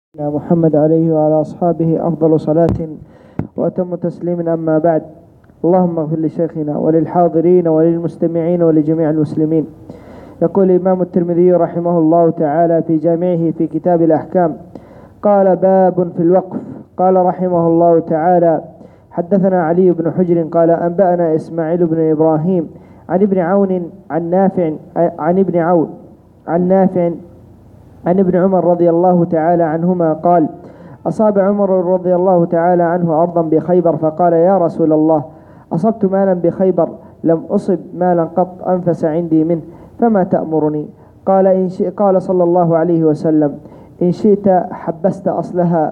محمد عليه وعلى أصحابه أفضل صلاة وأتم تسليم. أما بعد، اللهم اغفر لشيخنا وللحاضرين وللمستمعين ولجميع المسلمين. يقول الإمام الترمذي رحمه الله تعالى في جامعه في كتاب الأحكام: قال: باب في الوقف. قال رحمه الله تعالى: حدثنا علي بن حجر قال أنبأنا إسماعيل بن إبراهيم عن ابن عون عن نافع عن ابن عمر رضي الله تعالى عنهما قال: أصاب عمر رضي الله تعالى عنه أرضا بخيبر، فقال: يا رسول الله، أصبت مالا بخيبر لم أصب مالا قط أنفس عندي منه، فما تأمرني؟ قال صلى الله عليه وسلم: إن شئت حبست أصلها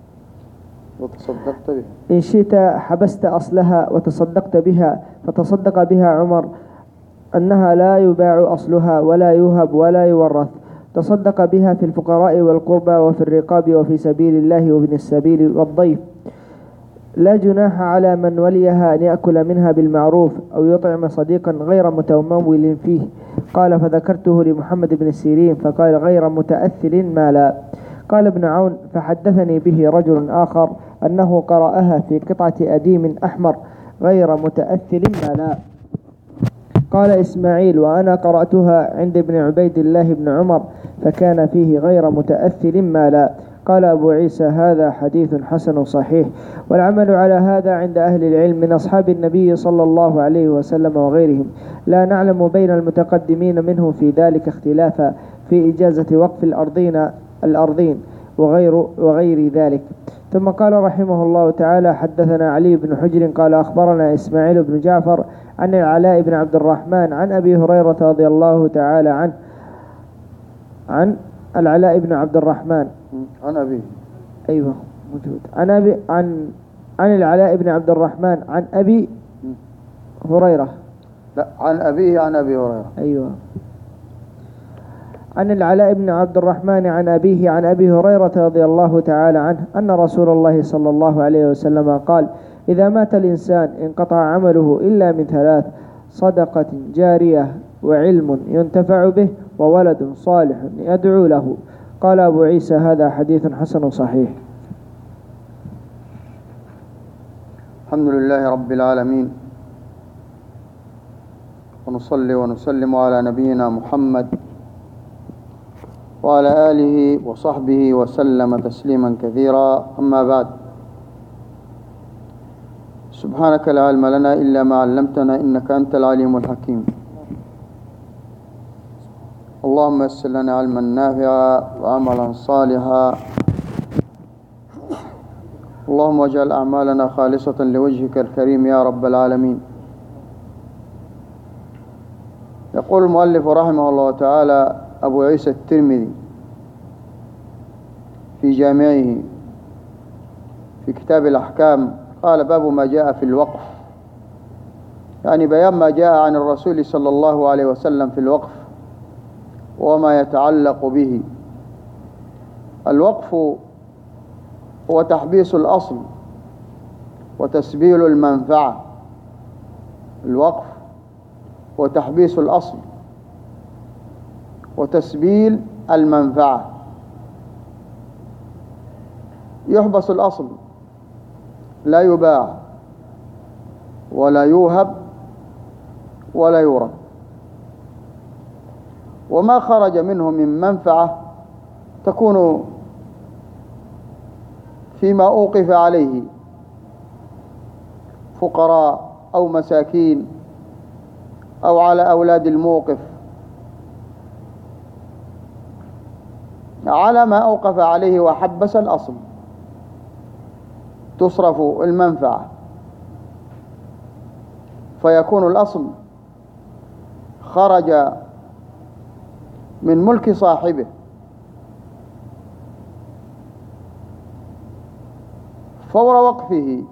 وتصدقت بها. فتصدق بها عمر أنها لا يباع أصلها ولا يوهب ولا يورث. تصدق بها في الفقراء والقربى وفي الرقاب وفي سبيل الله وابن السبيل والضيف. لا جناح على من وليها أن يأكل منها بالمعروف أو يطعم صديقا غير متمول فيه. قال: فذكرته لمحمد بن سيرين فقال: غير متأثل مالا. قال ابن عون: فحدثني به رجل آخر أنه قرأها في قطعة أديم أحمر غير متأثل مالا. قال إسماعيل: وأنا قرأتها عند ابن عبيد الله بن عمر فكان فيه غير متأثل مالا. قال أبو عيسى: هذا حديث حسن صحيح، والعمل على هذا عند أهل العلم من أصحاب النبي صلى الله عليه وسلم وغيرهم. لا نعلم بين المتقدمين منه في ذلك اختلافا في إجازة وقف الأرضين وغير ذلك. ثم قال رحمه الله تعالى: حدثنا علي بن حجر قال أخبرنا إسماعيل بن جعفر عن العلاء بن عبد الرحمن عن أبي هريرة رضي الله تعالى عنه عن العلاء بن عبد الرحمن عن أبيه أيوة موجود عن العلاء بن عبد الرحمن عن أبي هريرة. لا، عن أبيه عن أبي هريرة. أيوة، عن العلاء بن عبد الرحمن عن أبيه عن أبي هريرة رضي الله تعالى عنه أن رسول الله صلى الله عليه وسلم قال: إذا مات الإنسان انقطع عمله إلا من ثلاث: صدقة جارية، وعلم ينتفع به، وولد صالح يدعو له. قال أبو عيسى: هذا حديث حسن صحيح. الحمد لله رب العالمين، ونصلي ونسلم على نبينا محمد وعلى آله وصحبه وسلم تسليما كثيرا. أما بعد، سبحانك لا علم لنا إلا ما علمتنا إنك أنت العليم الحكيم. اللهم يسر لنا علما نافعا وعملا صالحا. اللهم اجعل أعمالنا خالصة لوجهك الكريم يا رب العالمين. يقول المؤلف رحمه الله تعالى أبو عيسى الترمذي في جامعه في كتاب الأحكام: قال: باب ما جاء في الوقف، يعني بيان ما جاء عن الرسول صلى الله عليه وسلم في الوقف وما يتعلق به. الوقف هو تحبيس الأصل وتسبيل المنفعة. الوقف هو تحبيس الأصل وتسبيل المنفعة. يحبس الأصل، لا يباع ولا يوهب ولا يورث، وما خرج منه من منفعة تكون فيما أوقف عليه فقراء أو مساكين أو على أولاد الموقف، على ما أوقف عليه وحبس الأصل تصرف المنفعة، فيكون الأصل خرج من ملك صاحبه، فور وقفه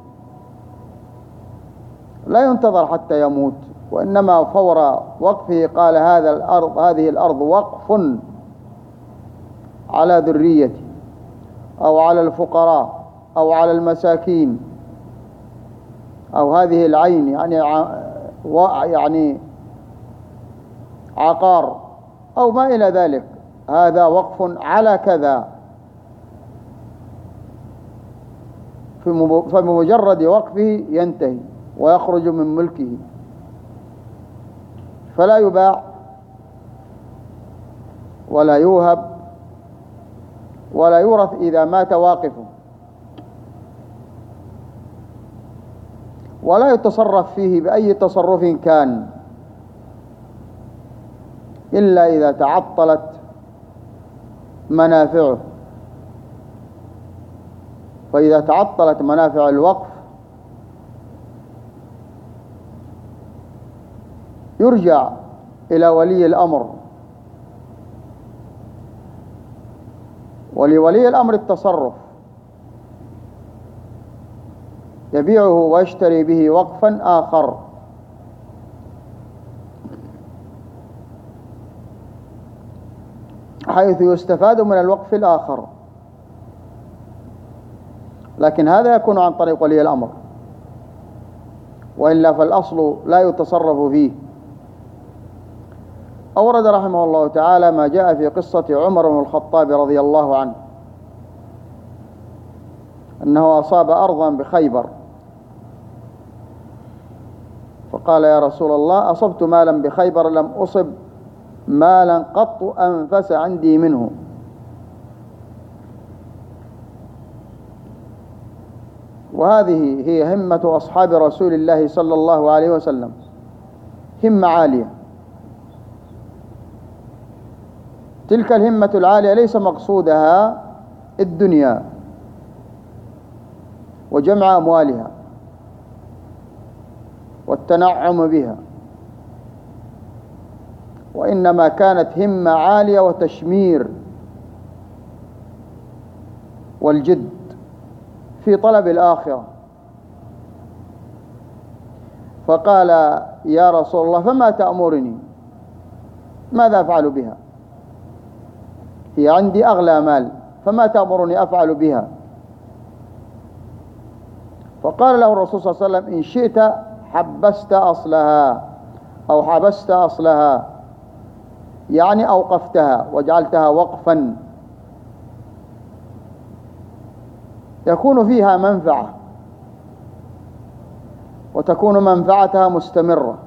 لا ينتظر حتى يموت، وإنما فور وقفه قال: هذه الأرض وقف على ذريتي أو على الفقراء أو على المساكين، أو هذه العين يعني عقار أو ما إلى ذلك، هذا وقف على كذا. فبمجرد وقفه ينتهي ويخرج من ملكه، فلا يباع ولا يوهب ولا يورث إذا مات واقفه، ولا يتصرف فيه بأي تصرف كان إلا إذا تعطلت منافعه. فإذا تعطلت منافع الوقف يرجع إلى ولي الأمر، ولولي الأمر التصرف، يبيعه ويشتري به وقفا آخر، حيث يستفاد من الوقف الآخر، لكن هذا يكون عن طريق ولي الأمر، وإلا فالأصل لا يتصرف فيه. أورد رحمه الله تعالى ما جاء في قصة عمر بن الخطاب رضي الله عنه، أنه أصاب أرضا بخيبر، فقال يا رسول الله أصبت مالا بخيبر لم أصب مالا قط أنفس عندي منه. وهذه هي همة أصحاب رسول الله صلى الله عليه وسلم، همة عالية. تلك الهمة العالية ليس مقصودها الدنيا وجمع أموالها والتنعم بها، وإنما كانت همة عالية وتشمير والجد في طلب الآخرة. فقال يا رسول الله فما تأمرني، ماذا أفعل بها؟ هي عندي أغلى مال، فما تأمرني أفعل بها؟ فقال له الرسول صلى الله عليه وسلم إن شئت حبست أصلها أو حبست أصلها، يعني أوقفتها وجعلتها وقفا يكون فيها منفعة وتكون منفعتها مستمرة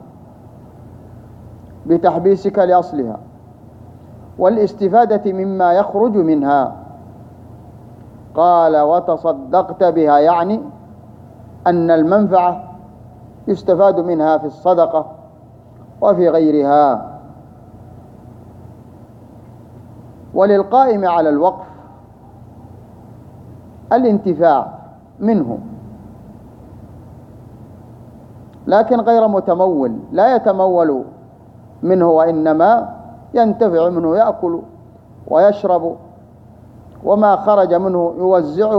بتحبيسك لأصلها والاستفادة مما يخرج منها. قال وتصدقت بها، يعني أن المنفعة يستفاد منها في الصدقة وفي غيرها. وللقائم على الوقف الانتفاع منه، لكن غير متمول، لا يتمول منه وإنما ينتفع منه، يأكل ويشرب، وما خرج منه يوزعه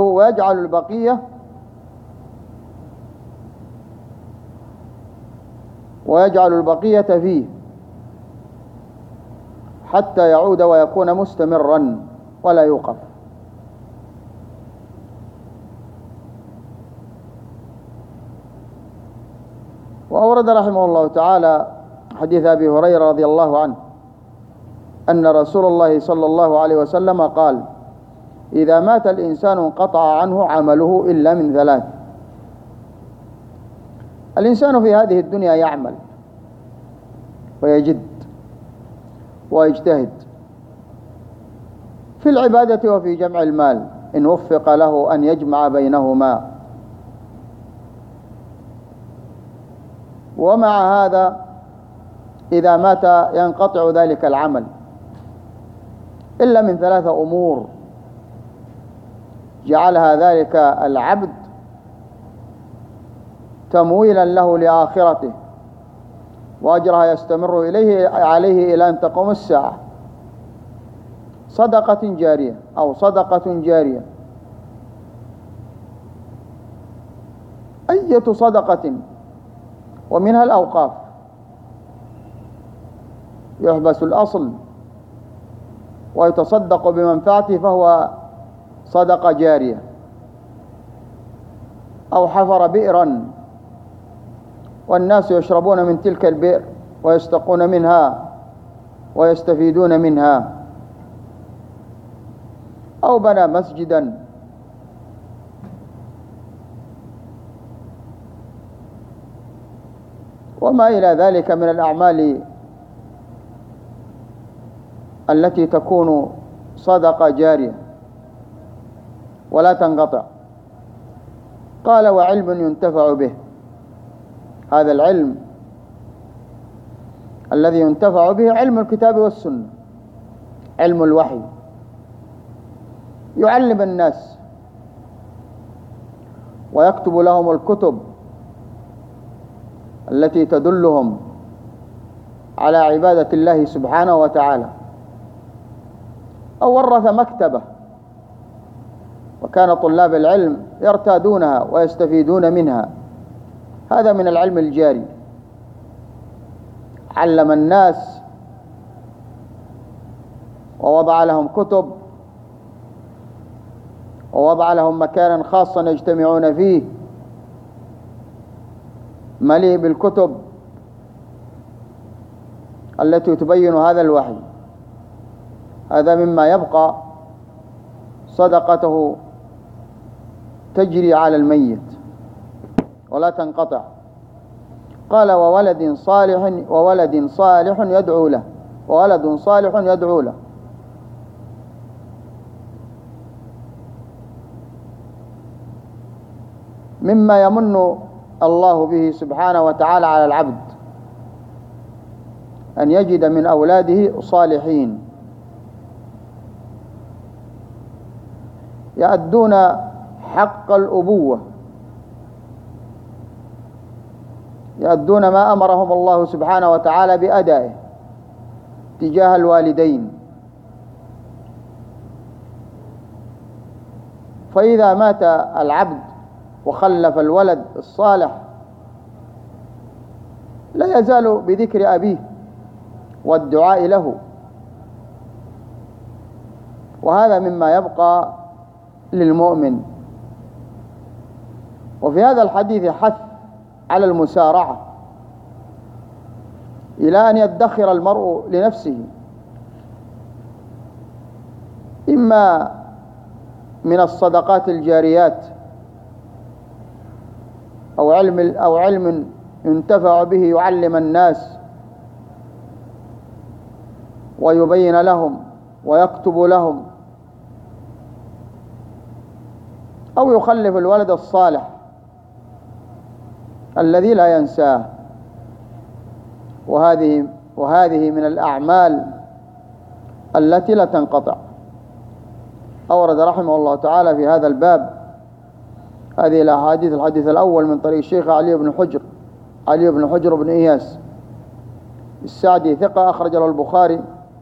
ويجعل البقية فيه حتى يعود ويكون مستمرا ولا يوقف. وأورد رحمه الله تعالى حديث أبي هريرة رضي الله عنه أن رسول الله صلى الله عليه وسلم قال إذا مات الإنسان انقطع عنه عمله إلا من ثلاث. الإنسان في هذه الدنيا يعمل ويجد ويجتهد في العبادة وفي جمع المال إن وفق له أن يجمع بينهما، ومع هذا إذا مات ينقطع ذلك العمل إلا من ثلاثة أمور جعلها ذلك العبد تمويلا له لآخرته وأجرها يستمر عليه إلى أن تقوم الساعة: صدقة جارية أو صدقة جارية. أية صدقة، ومنها الأوقاف، يحبس الأصل ويتصدق بمنفعته فهو صدقة جارية. أو حفر بئرا والناس يشربون من تلك البئر ويستقون منها ويستفيدون منها. أو بنى مسجدا وما إلى ذلك من الأعمال التي تكون صدقة جارية ولا تنقطع. قال وعلم ينتفع به، هذا العلم الذي ينتفع به علم الكتاب والسنة، علم الوحي، يعلم الناس ويكتب لهم الكتب التي تدلهم على عبادة الله سبحانه وتعالى، أو ورث مكتبة وكان طلاب العلم يرتادونها ويستفيدون منها، هذا من العلم الجاري. علم الناس ووضع لهم كتب ووضع لهم مكانا خاصا يجتمعون فيه مليء بالكتب التي تبين هذا الوحي. هذا مما يبقى صدقته تجري على الميت ولا تنقطع. قال وولد صالح يدعو له، وولد صالح يدعو له. مما يمن الله به سبحانه وتعالى على العبد أن يجد من أولاده صالحين يؤدون حق الأبوة، يؤدون ما أمرهم الله سبحانه وتعالى بأدائه تجاه الوالدين. فإذا مات العبد وخلف الولد الصالح لا يزال بذكر أبيه والدعاء له، وهذا مما يبقى للمؤمن. وفي هذا الحديث حث على المسارعة إلى أن يدخر المرء لنفسه، إما من الصدقات الجاريات أو علم ينتفع به يعلم الناس ويبين لهم ويكتب لهم، أو يخلف الولد الصالح الذي لا ينساه. وهذه من الأعمال التي لا تنقطع. أورد رحمه الله تعالى في هذا الباب هذه الأحاديث. الحديث الأول من طريق الشيخ علي بن حجر بن إياس السعدي، ثقة، أخرج له البخاري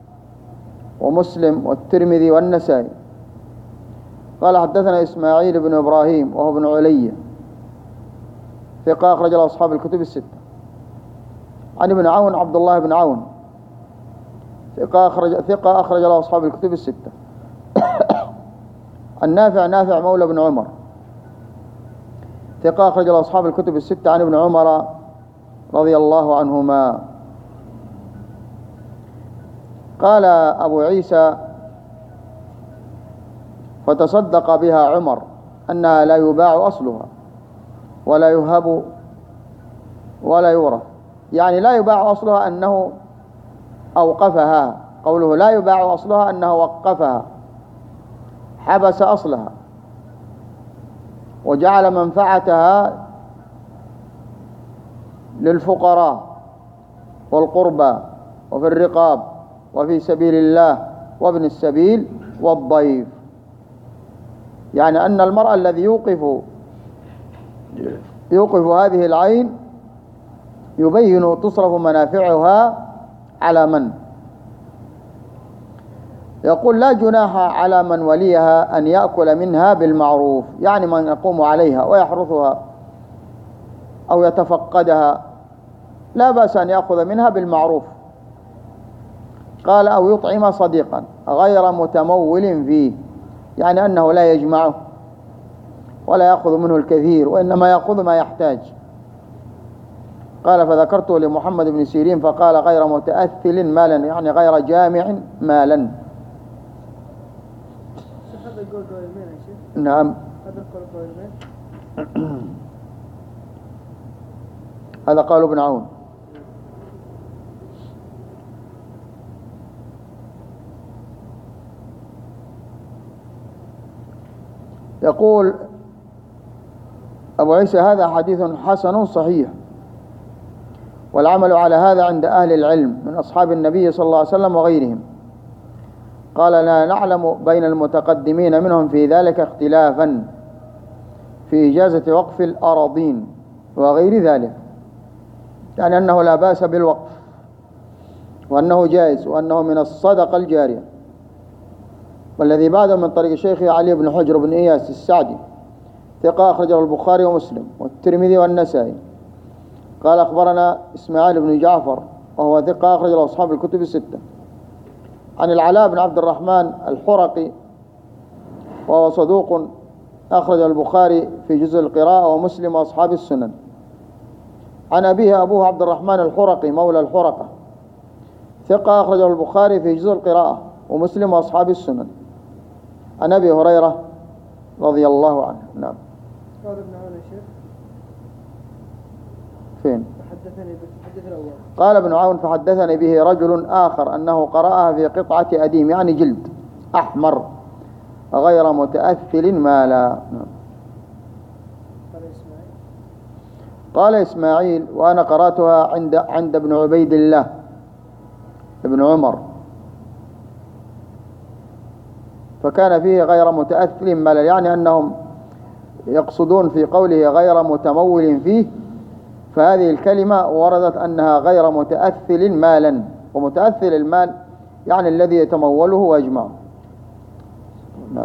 ومسلم والترمذي والنسائي. قال حدثنا إسماعيل بن إبراهيم وهو ابن علي، ثقة، أخرج له أصحاب الكتب الستة. عن ابن عون عبد الله بن عون، ثقة، أخرج له أصحاب الكتب الستة. نافع مولى بن عمر، ثقة، أخرج له أصحاب الكتب الستة. عن ابن عمر رضي الله عنهما قال أبو عيسى فتصدق بها عمر أنها لا يباع أصلها ولا يهب ولا يورث. يعني لا يباع أصلها أنه أوقفها، قوله لا يباع أصلها أنه وقفها، حبس أصلها وجعل منفعتها للفقراء والقربى وفي الرقاب وفي سبيل الله وابن السبيل والضيف. يعني أن المرء الذي يوقف هذه العين يبين تصرف منافعها على من؟ يقول لا جناح على من وليها أن يأكل منها بالمعروف، يعني من يقوم عليها ويحرثها أو يتفقدها لا بأس أن يأخذ منها بالمعروف. قال أو يطعم صديقا غير متمول فيه، يعني أنه لا يجمعه ولا يأخذ منه الكثير وإنما يأخذ ما يحتاج. قال فذكرته لمحمد بن سيرين فقال غير متأثل مالا، يعني غير جامع مالا. نعم، هذا قال ابن عون. يقول أبو عيسى: هذا حديث حسن صحيح، والعمل على هذا عند أهل العلم من أصحاب النبي صلى الله عليه وسلم وغيرهم. قال: لا نعلم بين المتقدمين منهم في ذلك اختلافا في إجازة وقف الأراضين وغير ذلك، يعني أنه لا بأس بالوقف، وأنه جائز، وأنه من الصدقة الجارية. والذي بعده من طريق الشيخ علي بن حجر بن إياس السعدي ثقة، أخرجه البخاري ومسلم والترمذي والنسائي. قال: أخبرنا إسماعيل بن جعفر وهو ثقة، أخرجه أصحاب الكتب الستة. عن العلاء بن عبد الرحمن الحرقي وهو صدوق، أخرج البخاري في جزء القراءة ومسلم وأصحاب السنن. عن أبيه أبوه عبد الرحمن الحرقي مولى الحرقة ثقة، أخرجه البخاري في جزء القراءة ومسلم وأصحاب السنن. عن أبي هريرة رضي الله عنه. نعم. قال ابن عون يا شيخ فين؟ حدثني أول. قال ابن عون: فحدثني به رجل آخر أنه قرأها في قطعة أديم، يعني جلد أحمر غير متأثل مالا. قال إسماعيل: وأنا قرأتها عند ابن عبيد الله ابن عمر، فكان فيه غير متأثل مالا، يعني أنهم يقصدون في قوله غير متمول فيه، فهذه الكلمة وردت أنها غير متأثل مالا، ومتأثل المال يعني الذي يتموله ويجمعه. نعم.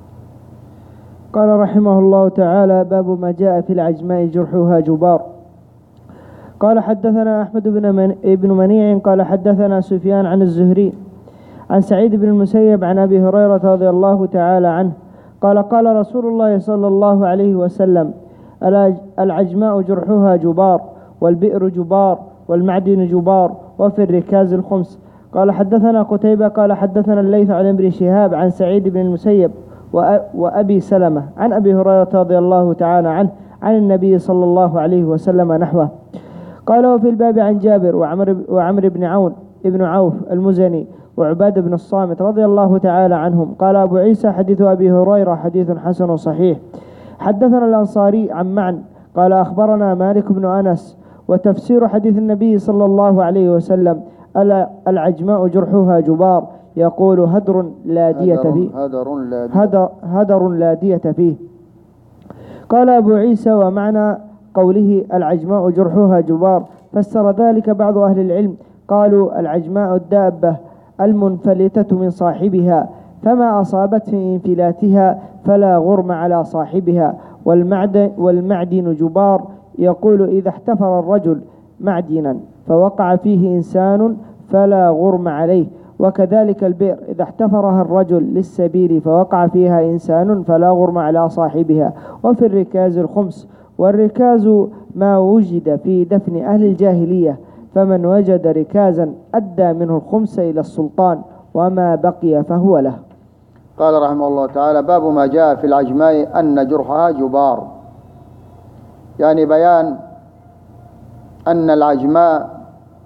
قال رحمه الله تعالى: باب ما جاء في العجماء جرحها جبار. قال: حدثنا أحمد بن منيع قال: حدثنا سفيان عن الزهري عن سعيد بن المسيب عن أبي هريرة رضي الله تعالى عنه قال: قال رسول الله صلى الله عليه وسلم: العجماء جرحها جبار، والبئر جبار، والمعدن جبار، وفي الركاز الخمس. قال: حدثنا قتيبة قال: حدثنا الليث عن ابن شهاب عن سعيد بن المسيب وأبي سلمة عن أبي هريرة رضي الله تعالى عنه عن النبي صلى الله عليه وسلم نحوه. قال: وفي الباب عن جابر وعمر بن عون ابن عوف المزني وعباد بن الصامت رضي الله تعالى عنهم. قال أبو عيسى: حديث أبي هريرة حديث حسن صحيح. حدثنا الأنصاري عن معن قال: أخبرنا مالك بن أنس. وتفسير حديث النبي صلى الله عليه وسلم: العجماء جرحها جبار، يقول: هدر لا دية فيه. هدر لا دية فيه. قال أبو عيسى: ومعنى قوله العجماء جرحها جبار فسر ذلك بعض أهل العلم، قالوا: العجماء الدابة المنفلتة من صاحبها، فما أصابت في انفلاتها فلا غرم على صاحبها. والمعدن جبار، يقول: إذا احتفر الرجل معدنا فوقع فيه إنسان فلا غرم عليه. وكذلك البئر إذا احتفرها الرجل للسبيل فوقع فيها إنسان فلا غرم على صاحبها. وفي الركاز الخمس، والركاز ما وجد في دفن أهل الجاهلية، فمن وجد ركازا أدى منه الخمس إلى السلطان، وما بقي فهو له. قال رحمه الله تعالى: باب ما جاء في العجماء أن جرحها جبار، يعني بيان أن العجماء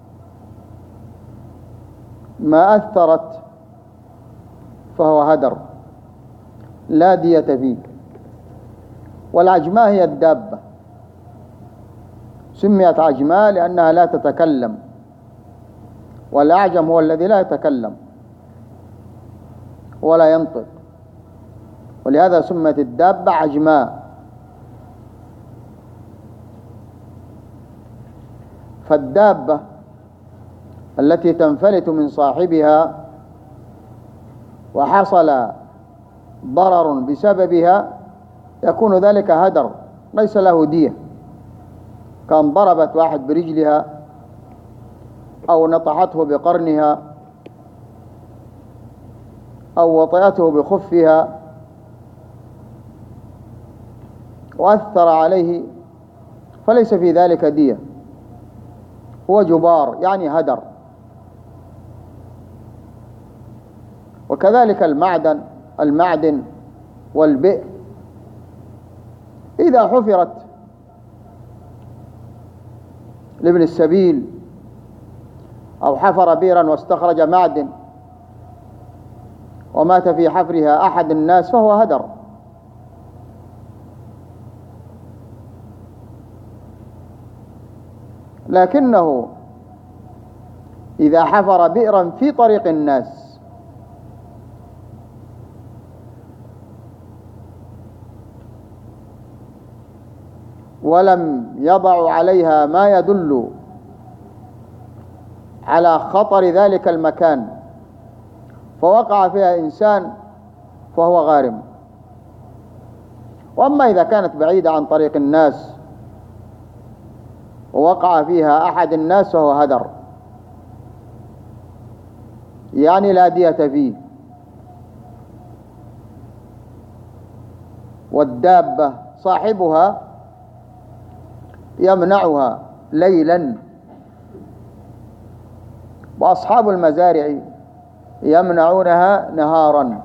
ما أثرت فهو هدر لا دية فيه. والعجماء هي الدابة، سميت عجماء لأنها لا تتكلم، والأعجم هو الذي لا يتكلم ولا ينطق، ولهذا سميت الدابة عجماء. فالدابة التي تنفلت من صاحبها وحصل ضرر بسببها يكون ذلك هدر ليس له دية، كان ضربت واحد برجلها أو نطحته بقرنها أو وطئته بخفها وأثر عليه، فليس في ذلك دية، هو جبار يعني هدر. وكذلك المعدن والبئر إذا حفرت لابن السبيل أو حفر بئرا واستخرج معدن ومات في حفرها أحد الناس فهو هدر، لكنه إذا حفر بئرا في طريق الناس ولم يضع عليها ما يدل على خطر ذلك المكان فوقع فيها إنسان فهو غارم. وأما إذا كانت بعيدة عن طريق الناس ووقع فيها أحد الناس فهو هدر، يعني لا دية فيه. والدابة صاحبها يمنعها ليلا، وأصحاب المزارع يمنعونها نهارا.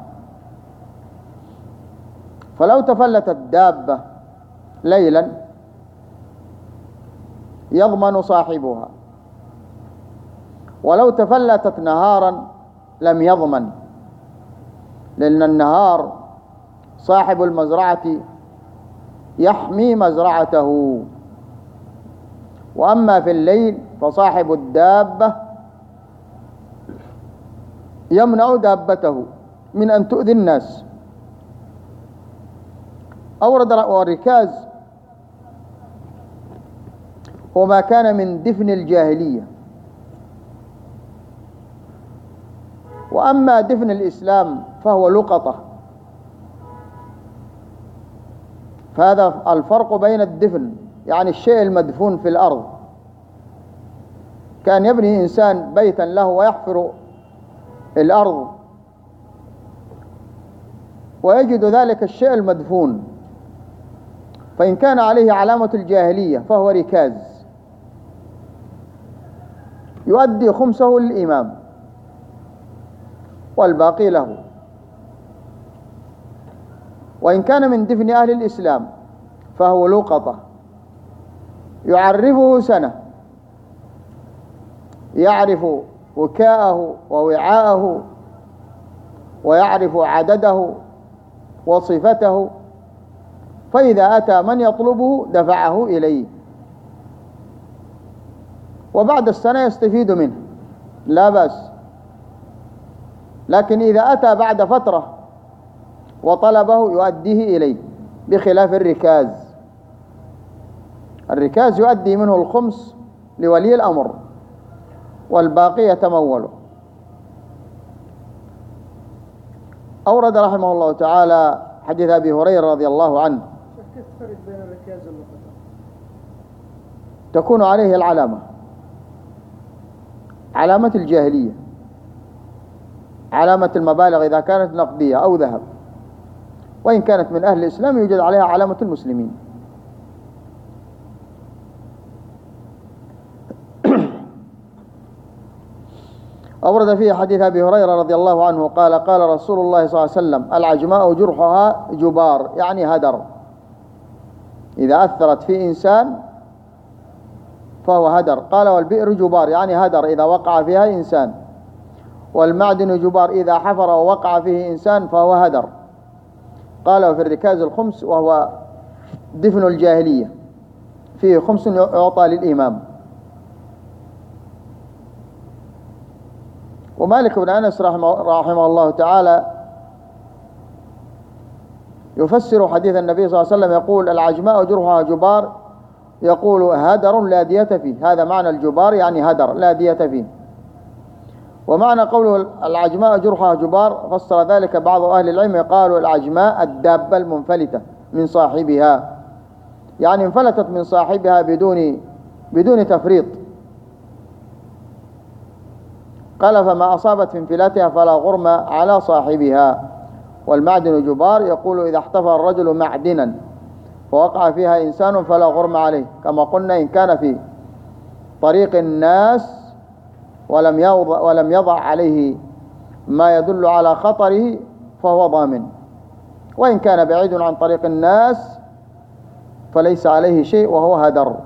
فلو تفلتت الدابة ليلا يضمن صاحبها، ولو تفلتت نهارا لم يضمن، لأن النهار صاحب المزرعة يحمي مزرعته، وأما في الليل فصاحب الدابة يمنع دابته من أن تؤذي الناس. أورد الركاز وما كان من دفن الجاهلية. وأما دفن الإسلام فهو لقطة، فهذا الفرق بين الدفن، يعني الشيء المدفون في الأرض. كان يبني إنسان بيتا له ويحفر الأرض ويجد ذلك الشيء المدفون، فإن كان عليه علامة الجاهلية فهو ركاز يؤدي خمسه للإمام والباقي له. وإن كان من دفن أهل الإسلام فهو لقطة يعرفه سنة، يعرف وكاءه ووعاءه ويعرف عدده وصفته، فإذا أتى من يطلبه دفعه إليه، وبعد السنة يستفيد منه لا بأس. لكن إذا أتى بعد فترة وطلبه يؤديه إليه، بخلاف الركاز. الركاز يؤدي منه الخمس لولي الأمر والباقي يتموله. أورد رحمه الله تعالى حديث أبي هريرة رضي الله عنه. كيف تفرق بين الركاز واللقطة؟ تكون عليه العلامة، علامة الجاهلية، علامة المبالغ إذا كانت نقدية أو ذهب، وإن كانت من أهل الإسلام يوجد عليها علامة المسلمين. أورد فيه حديث أبي هريرة رضي الله عنه قال قال رسول الله صلى الله عليه وسلم: العجماء جرحها جبار، يعني هدر. إذا أثرت في إنسان فهو هدر. قال: والبئر جبار، يعني هدر إذا وقع فيها إنسان. والمعدن جبار، إذا حفر ووقع فيه إنسان فهو هدر. قال: وفي الركاز الخمس، وهو دفن الجاهلية، فيه خمس يعطى للإمام. ومالك بن أنس رحمه الله تعالى يفسر حديث النبي صلى الله عليه وسلم يقول: العجماء جرحها جبار، يقول: هدر لا دية فيه. هذا معنى الجبار، يعني هدر لا دية فيه. ومعنى قوله العجماء جرحها جبار فسر ذلك بعض أهل العلم، قالوا: العجماء الدابة المنفلتة من صاحبها، يعني انفلتت من صاحبها بدون تفريط. قال: فما أصابت في انفلاتها فلا غرم على صاحبها. والمعدن جبار، يقول: إذا احتفر الرجل معدنا فوقع فيها إنسان فلا غرم عليه، كما قلنا إن كان في طريق الناس ولم يضع عليه ما يدل على خطره فهو ضامن، وإن كان بعيد عن طريق الناس فليس عليه شيء وهو هدر.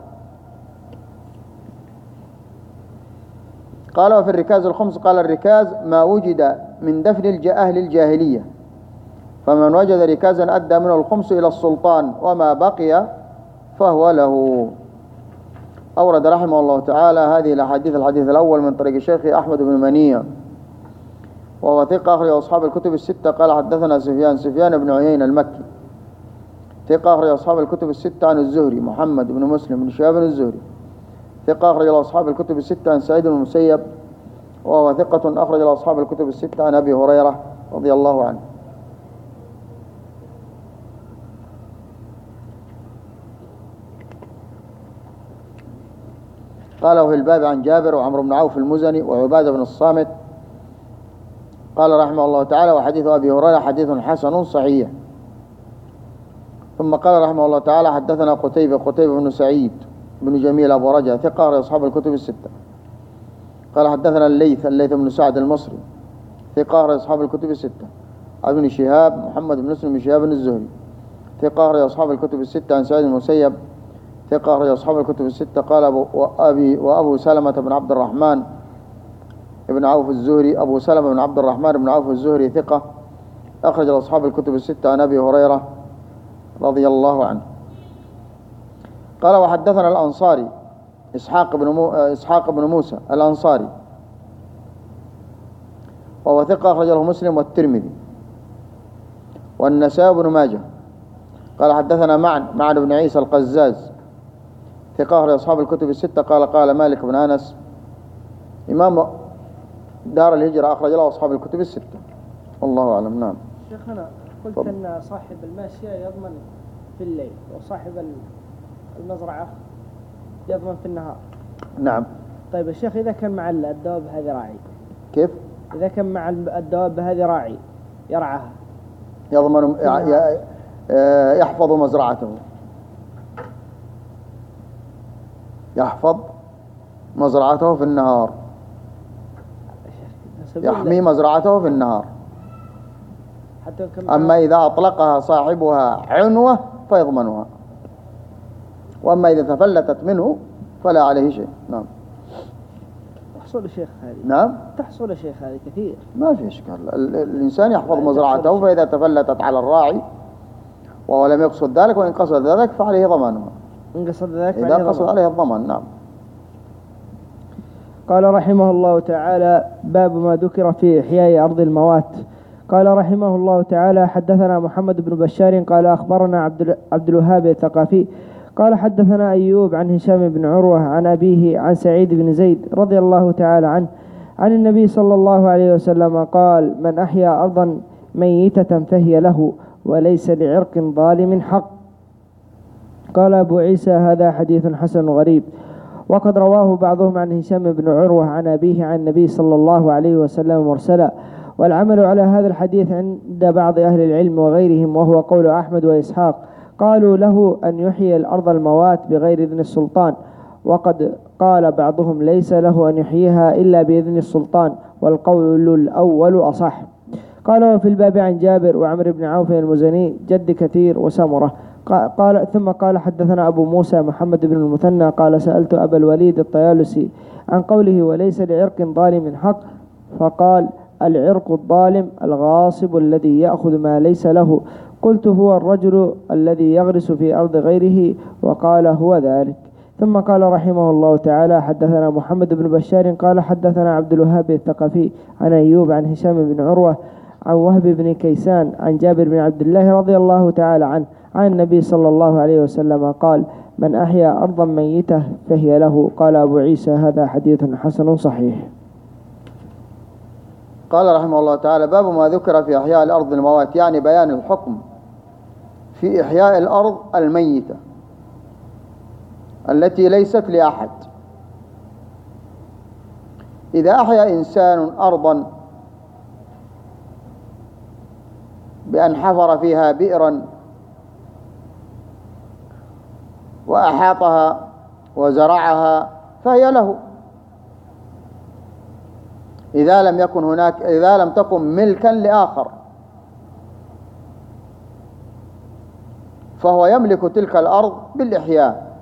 قال: وفي الركاز الخمس. قال: الركاز ما وجد من دفن أهل الجاهلية، فمن وجد ركازا أدى منه الخمس إلى السلطان، وما بقي فهو له. أورد رحمه الله تعالى هذه الأحاديث: الحديث الأول من طريق الشيخ أحمد بن منيع وهو ثقة أخرج أصحاب الكتب الستة. قال حدثنا سفيان بن عيينة المكي ثقة أخرج أصحاب الكتب الستة عن الزهري محمد بن مسلم بن شهاب الزهري ثقة أخرج أصحاب الكتب الستة عن سعيد بن المسيب وهو ثقة أخرج أصحاب الكتب الستة عن أبي هريرة رضي الله عنه. قاله في الباب عن جابر وعمرو بن عوف المزني وعبادة بن الصامت. قال رحمه الله تعالى: وحديث أبي هريرة حديث حسن صحيح. ثم قال رحمه الله تعالى: حدثنا قتيبة بن سعيد بن جميل أبو رجاء ثقة أصحاب الكتب الستة. قال حدثنا الليث بن سعد المصري ثقة أصحاب الكتب الستة. عن ابن شهاب محمد بن مسلم بن شهاب الزهري ثقة أصحاب الكتب الستة. عن سعيد المسيب ثقة أصحاب الكتب الستة. قال وأبو سلمة بن عبد الرحمن بن عوف الزهري أبو سلمة بن عبد الرحمن بن عوف الزهري ثقة أخرج أصحاب الكتب الستة عن أبي هريرة رضي الله عنه. قال وحدثنا الأنصاري إسحاق بن موسى الأنصاري وهو ثقة أخرج له مسلم والترمذي والنسائي بن ماجه. قال حدثنا معن بن عيسى القزاز ثقة أخرج أصحاب الكتب الستة. قال مالك بن أنس إمام دار الهجرة أخرج له أصحاب الكتب الستة. الله أعلم. نعم. شيخنا قلت أن صاحب الماشية يضمن في الليل وصاحب المزرعة يضمن في النهار. نعم. طيب يا شيخ، إذا كان مع الدواب هذه راعي، كيف؟ إذا كان مع الدواب هذه راعي يرعاها يضمن يحفظ مزرعته، يحفظ مزرعته في النهار، يحمي مزرعته في النهار. أما إذا أطلقها صاحبها عنوة فيضمنها، وأما إذا تفلتت منه فلا عليه شيء. نعم. تحصل شيخ هذه. نعم. تحصل شيخ هذه كثير. ما في إشكال. الإنسان يحفظ مزرعته، فإذا تفلتت على الراعي وهو لم يقصد ذلك، وإن قصد ذلك فعليه ضمانها. إن قصد ذلك إذا قصد عليه الضمان. نعم. قال رحمه الله تعالى: باب ما ذكر في إحياء أرض الموات. قال رحمه الله تعالى: حدثنا محمد بن بشار قال أخبرنا عبد الوهاب الثقفي قال حدثنا أيوب عن هشام بن عروة عن أبيه عن سعيد بن زيد رضي الله تعالى عنه عن النبي صلى الله عليه وسلم قال: من أحيا أرضا ميتة فهي له وليس لعرق ظالم حق. قال أبو عيسى: هذا حديث حسن غريب. وقد رواه بعضهم عن هشام بن عروة عن أبيه عن النبي صلى الله عليه وسلم مرسلا، والعمل على هذا الحديث عند بعض أهل العلم وغيرهم، وهو قول أحمد وإسحاق. قالوا له أن يحيي الأرض الموات بغير إذن السلطان، وقد قال بعضهم ليس له أن يحييها إلا بإذن السلطان، والقول الأول أصح. قال وفي الباب عن جابر وعمر بن عوف المزني جد كثير وسمرة. ثم قال حدثنا أبو موسى محمد بن المثنى قال سألت أبا الوليد الطيالسي عن قوله وليس لعرق ظالم حق، فقال: العرق الظالم الغاصب الذي يأخذ ما ليس له. قلت: هو الرجل الذي يغرس في أرض غيره؟ وقال: هو ذلك. ثم قال رحمه الله تعالى: حدثنا محمد بن بشار قال حدثنا عبد الوهاب الثقفي عن أيوب عن هشام بن عروة عن وهب بن كيسان عن جابر بن عبد الله رضي الله تعالى عنه عن النبي صلى الله عليه وسلم قال: من أحيا أرضا ميتة فهي له. قال أبو عيسى: هذا حديث حسن صحيح. قال رحمه الله تعالى: باب ما ذكر في إحياء الأرض الموات، يعني بيان الحكم في إحياء الأرض الميتة التي ليست لأحد. إذا أحيا إنسان أرضا بأن حفر فيها بئرا وأحاطها وزرعها فهي له، إذا لم تكن ملكا لآخر، فهو يملك تلك الأرض بالإحياء.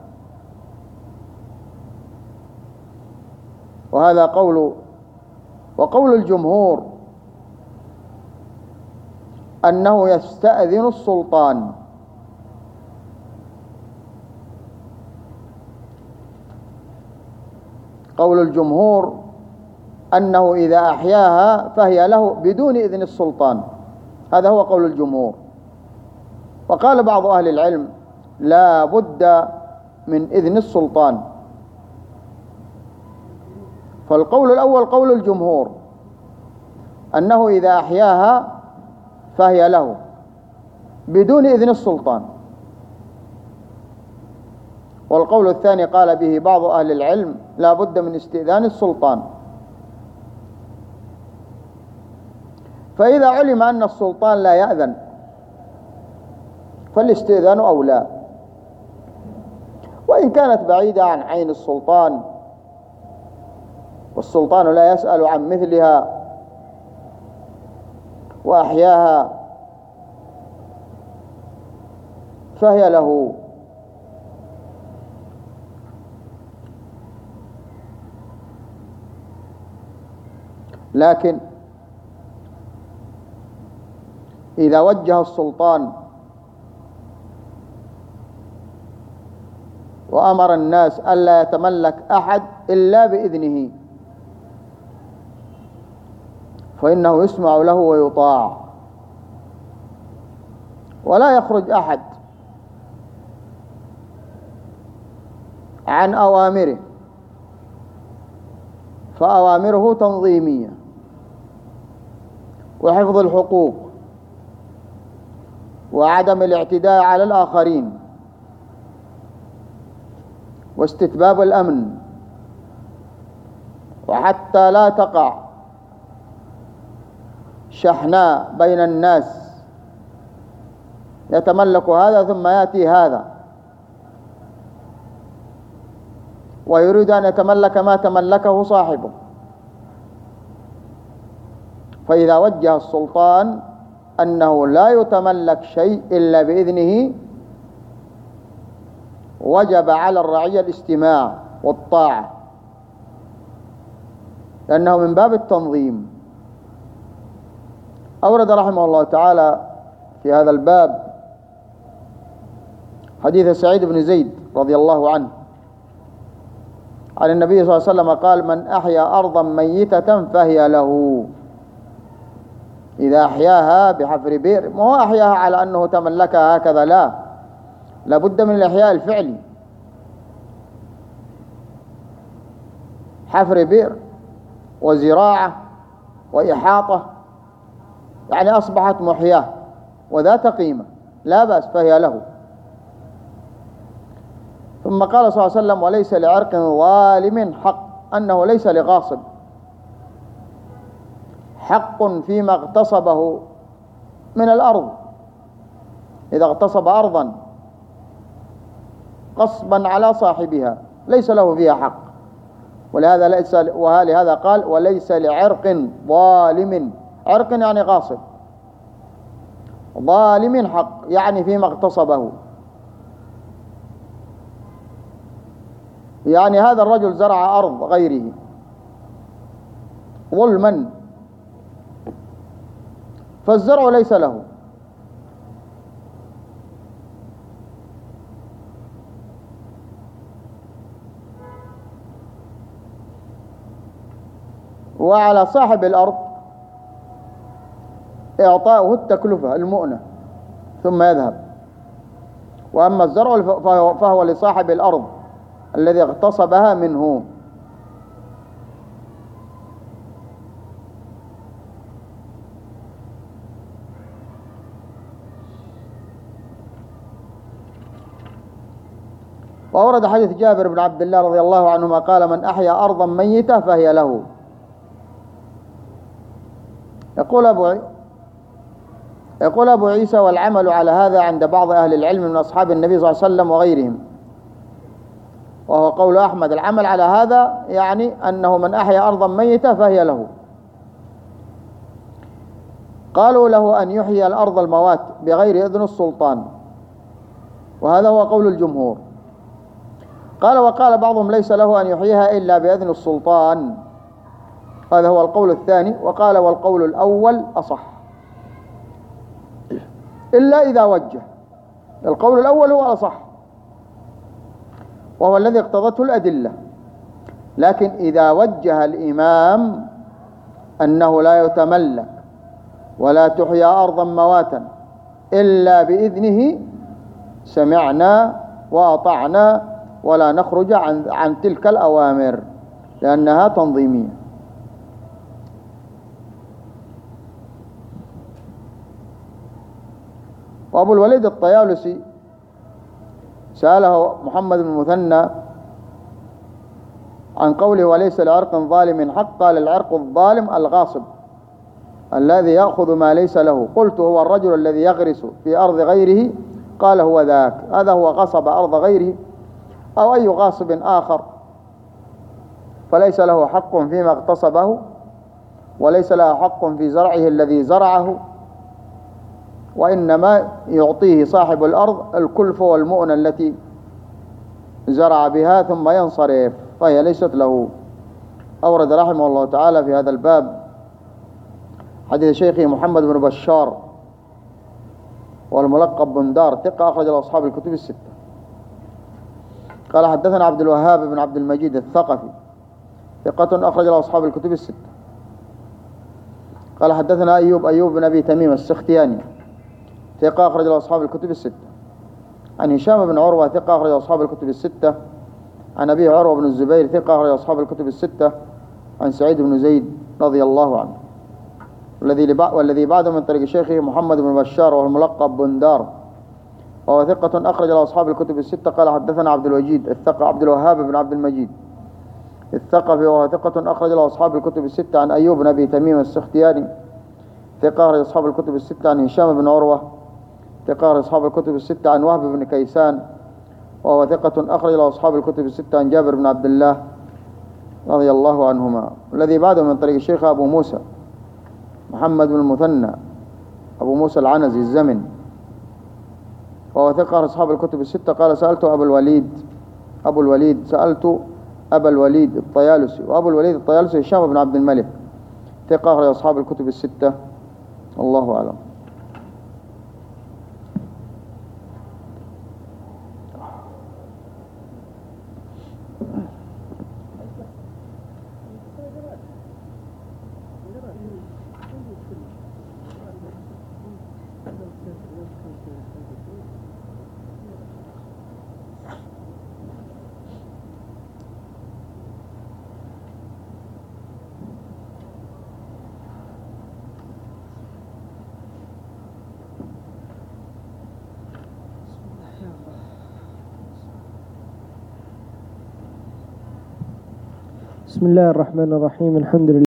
وهذا وقول الجمهور أنه يستأذن السلطان قول الجمهور أنه إذا أحياها فهي له بدون إذن السلطان، هذا هو قول الجمهور. وقال بعض أهل العلم لا بد من إذن السلطان. فالقول الأول قول الجمهور أنه إذا أحياها فهي له بدون إذن السلطان. والقول الثاني قال به بعض أهل العلم لا بد من استئذان السلطان. فإذا علم أن السلطان لا يأذن فالاستئذان أولى، وإن كانت بعيدة عن عين السلطان والسلطان لا يسأل عن مثلها وأحياها فهي له. لكن إذا وجه السلطان وأمر الناس ألا يتملك أحد إلا بإذنه فإنه يسمع له ويطاع، ولا يخرج أحد عن أوامره، فأوامره تنظيمية وحفظ الحقوق وعدم الاعتداء على الآخرين واستتباب الأمن، وحتى لا تقع شحناء بين الناس يتملك هذا ثم يأتي هذا ويريد أن يتملك ما تملكه صاحبه. فإذا وجه السلطان أنه لا يتملك شيء إلا بإذنه وجب على الرعية الاستماع والطاعة، لأنه من باب التنظيم. أورد رحمه الله تعالى في هذا الباب حديث سعيد بن زيد رضي الله عنه عن النبي صلى الله عليه وسلم قال من أحيا أرضا ميتة فهي له. إذا أحياها بحفر بئر، ما هو أحياها على أنه تملكها هكذا، لا، لابد من الإحياء الفعلي، حفر بئر وزراعة وإحاطة، يعني أصبحت محياه وذات قيمة لا بأس فهي له. ثم قال صلى الله عليه وسلم وليس لعرق ظالم حق، أنه ليس لغاصب حق فيما اغتصبه من الأرض. إذا اغتصب أرضا غصبا على صاحبها ليس له فيها حق، ولهذا قال وليس لعرق ظالم، عرق يعني غاصب، ظالم حق يعني فيما اغتصبه، يعني هذا الرجل زرع أرض غيره ظلما فالزرع ليس له، وعلى صاحب الأرض إعطاؤه التكلفة المؤنة ثم يذهب. وأما الزرع فهو لصاحب الأرض الذي اغتصبها منه. وأورد حديث جابر بن عبد الله رضي الله عنهما قال من أحيا أرضا ميتة فهي له. يقول أبو عيسى والعمل على هذا عند بعض أهل العلم من أصحاب النبي صلى الله عليه وسلم وغيرهم، وهو قول أحمد، العمل على هذا يعني أنه من أحيا أرضا ميتة فهي له. قالوا له أن يحيي الأرض الموات بغير إذن السلطان، وهذا هو قول الجمهور. قال وقال بعضهم ليس له أن يحييها إلا بإذن السلطان، هذا هو القول الثاني. وقال والقول الأول أصح إلا إذا وجه، القول الأول هو أصح وهو الذي اقتضته الأدلة. لكن إذا وجه الإمام أنه لا يتملك ولا تحيا أرضا مواتا إلا بإذنه سمعنا وأطعنا ولا نخرج عن تلك الأوامر لأنها تنظيمية. وأبو الوليد الطيالسي سأله محمد بن المثنى عن قوله وليس لعرق ظالم حق، قال العرق الظالم الغاصب الذي يأخذ ما ليس له. قلت هو الرجل الذي يغرس في أرض غيره؟ قال هو ذاك، هذا هو غصب أرض غيره أو أي غاصب آخر، فليس له حق فيما اغتصبه وليس له حق في زرعه الذي زرعه، وإنما يعطيه صاحب الأرض الكلفة والمؤنة التي زرع بها ثم ينصرف، فهي ليست له. أورد رحمه الله تعالى في هذا الباب حديث شيخه محمد بن بشار والملقب بندار ثقة أخرج له أصحاب الكتب الستة. قال حدثنا عبد الوهاب بن عبد المجيد الثقفي ثقة أخرج له أصحاب الكتب الستة. قال حدثنا أيوب بن أبي تميم السختياني ثقة أخرج له أصحاب الكتب الستة. عن هشام بن عروة ثقة أخرج له أصحاب الكتب الستة. عن أبي عروة بن الزبير ثقة أخرج له أصحاب الكتب الستة. عن سعيد بن زيد رضي الله عنه. والذي بعده من طريق شيخه محمد بن بشار وهو الملقب بندار وهو ثقة أخرج له أصحاب الكتب الستة. قال حدثنا عبد الوهاب بن عبد المجيد الثقفي وهو ثقة أخرج له أصحاب الكتب الستة. عن أيوب بن أبي تميم السختياني ثقة أخرج أصحاب الكتب الستة. عن هشام بن عروة ثقة أخرج أصحاب الكتب الستة. عن وهب بن كيسان وهو ثقة أخرج له أصحاب الكتب الستة. عن جابر بن عبد الله رضي الله عنهما. والذي بعده من طريق الشيخ أبو موسى محمد بن المثنى أبو موسى العنزي الزمن وهو ثقة أصحاب الكتب الستة. قال سألت سألت أبا الوليد الطيالسي، وأبو الوليد الطيالسي هشام بن عبد الملك ثقة أخرج أصحاب الكتب الستة. الله أعلم. بسم الله الرحمن الرحيم. الحمد لله.